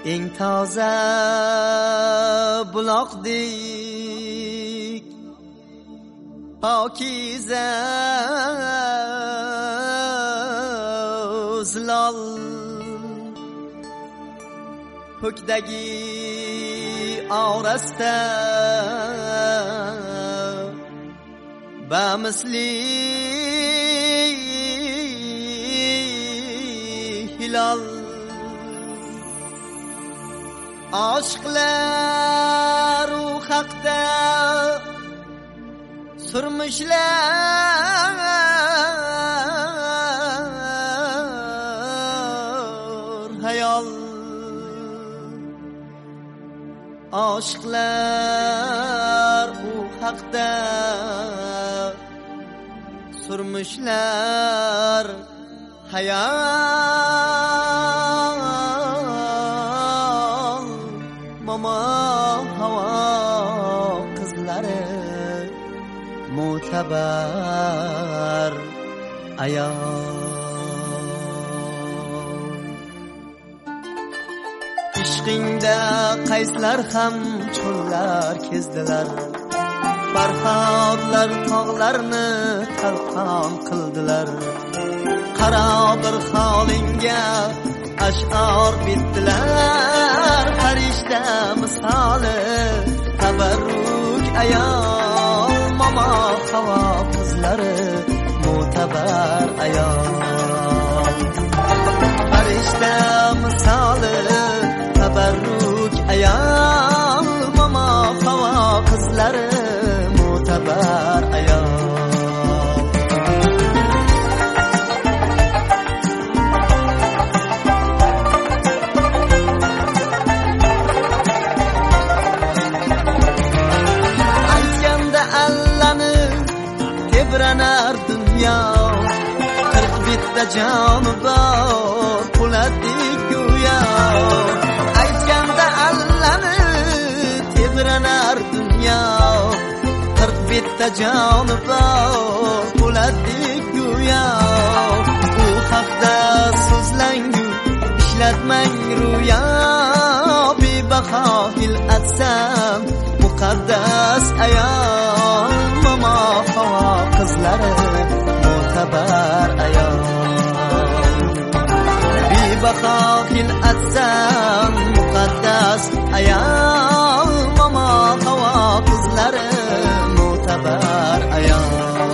eng toza buloqdek pokiza zilol ko'kdagi orasida bamisli hilol oshiqlar u haqda surmishlar hayol oshiqlar u haqda surmishlar hayol momo havo qizlari mo'tabar ayol ishqingda qayslar ham cho'llar kezdilar farhodlar tog'larni talqon qildilar qaro bir holingga ash'or bitdilar farishta misoli tabarruk ayol momo havo qizlari mo'tabar ayol farishta misoli tabarruk ayol momo havo qizlari mo'tabar ayol tebranar dunyo qirq bitta joni bor po'latdek go'yo aytganda allani tebranar dunyo qirq bitta joni bor po'latdek go'yo u haqda so'zlangu ishlatmang ro'yo bebaho hil'atsam muqaddas ayol momo havo qizlari mo'tabar ayol bebaho hil'atsam muqaddas ayol momo havo qizlari mo'tabar ayol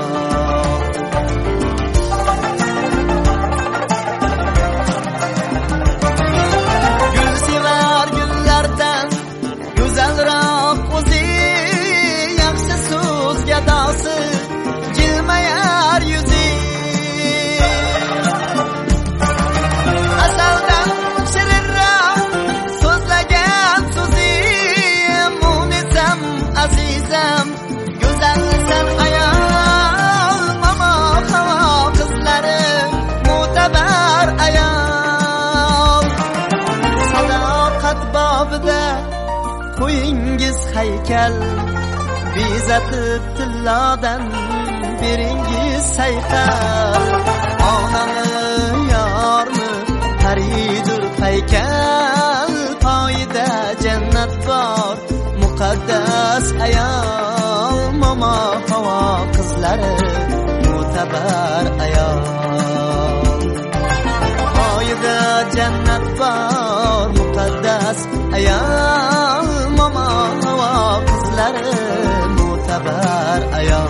gul sevar gullardan go'zalroq o'zi yaxshi so'z gadosi jilmayar yuzi asaldan shirinroq so'zlagan so'zi munisam azizam go'zalsan ayol momo havo qizlari mo'tabar ayol sadoqat bobida qo'yingiz haykal bezatib tillodan beringiz sayqal onami yormi haridur haykal poyida jannat bor muqaddas ayol momo havo qizlari mo'tabar ayol poyida jannat bor muqaddas ayol momo havo qizlari mo'tabar ayol